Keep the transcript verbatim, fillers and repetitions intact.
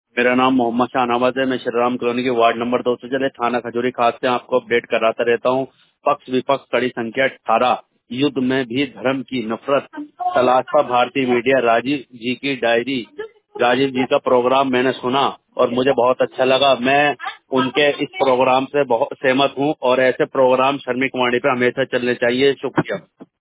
मेरा नाम मोहम्मद शाहनवाज है। मैं श्री राम कॉलोनी के वार्ड नंबर दो सौ चले थाना खजूरी खास से आपको अपडेट कराता रहता हूँ। पक्ष विपक्ष कड़ी संख्या अठारह, युद्ध में भी धर्म की नफरत, तलाशा भारतीय मीडिया, राजीव जी की डायरी। राजीव जी का प्रोग्राम मैंने सुना और मुझे बहुत अच्छा लगा। मैं उनके इस प्रोग्राम से बहुत सहमत हूँ और ऐसे प्रोग्राम श्रमिक वाणी पे हमेशा चलने चाहिए। शुक्रिया।